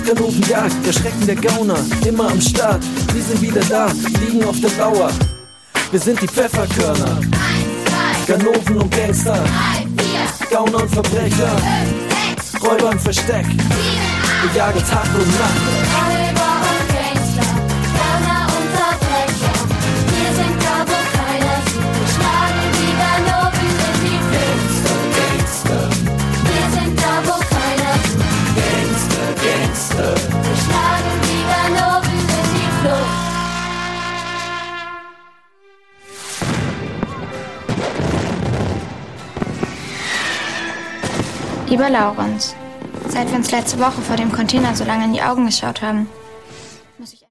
Ganovenjagd, der Schrecken der Gauner, immer am Start. Wir sind wieder da, liegen auf der Lauer. Wir sind die Pfefferkörner. 1, 2, Ganoven und Gangster. 3, 4, Gauner und Verbrecher. 5, 6, Räuber im Versteck. 7, 8, wir jagen Tag und Nacht. Räuber und Gangster, Gauner und Verbrecher. Wir sind da, wo keiner sieht. Wir schlagen die Ganoven in die Flucht. Gangster, wir sind da, wo keiner sieht. Gangster, Gangster, wir schlagen die Ganoven in die Flucht. Lieber Laurens, seit wir uns letzte Woche vor dem Container so lange in die Augen geschaut haben,